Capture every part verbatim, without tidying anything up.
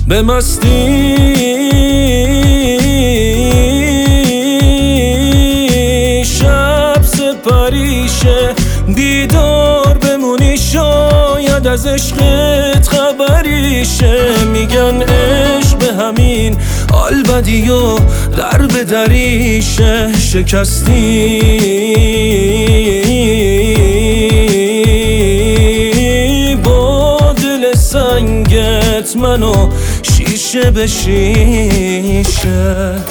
به مستی شب سپریشه، دیدار بمونی شاید از عشقت خبریشه. میگن عشق به همین حال بدی و در به دریشه. شکستی با دل سنگت منو شیشه به شیشه.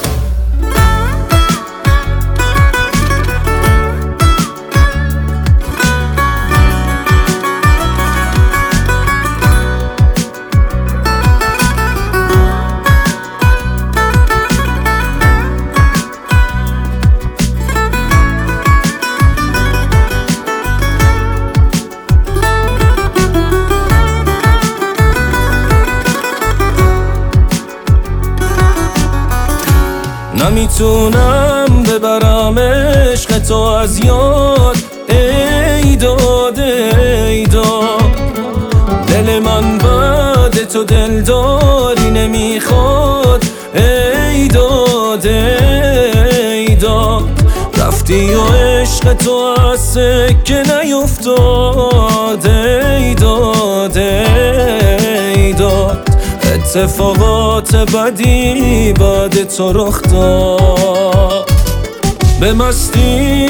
نمیتونم ببرم عشق تو از یاد، ای داد ای داد. دل من بعد تو دلداری نمیخواد، ای داد ای داد. رفتی و عشق تو از سکه نیفتاد، ای داد ای داد. اتفاقات بدی بعد تو رخ داد. به مستی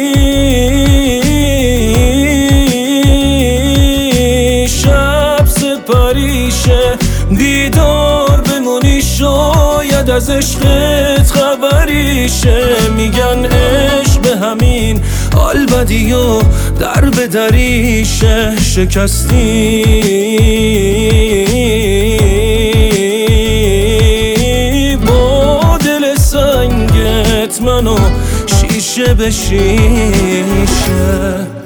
شب سپریشه، دیدار بمونی شاید از عشقت خبریشه. میگن عشق به همین حال بدی و در به دریشه. شکستی منو شیشه به شیشه.